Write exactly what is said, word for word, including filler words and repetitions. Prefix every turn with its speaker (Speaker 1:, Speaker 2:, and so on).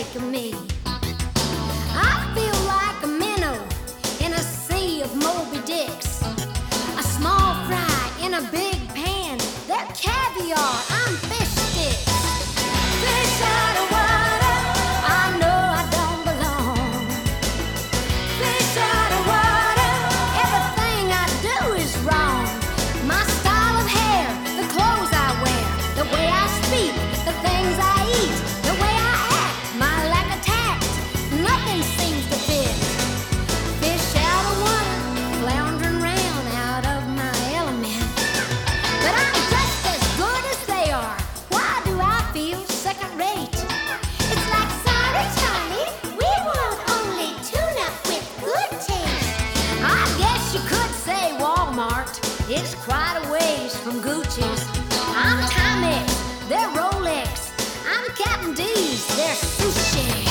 Speaker 1: shake of me. I feel like a minnow in a sea of Moby Dicks. A small fry in a big pan, they're caviar, I'm fish sticks. Fish out of water, I know I don't belong. Fish out of water, everything I do is wrong. My style of hair, the clothes I wear, the way I speak, the things I eat, the way I act, my lack of tact, nothing seems to fit. Fish out of water, floundering round out of my element. But I'm just as good as they are. Why do I feel second rate? It's like, sorry, Charlie, we want only tuna with good taste. I guess you could say Walmart. It's quite a ways from Gucci's. I'm Timex, they're Rolex. I'm Captain D's, they're sushi.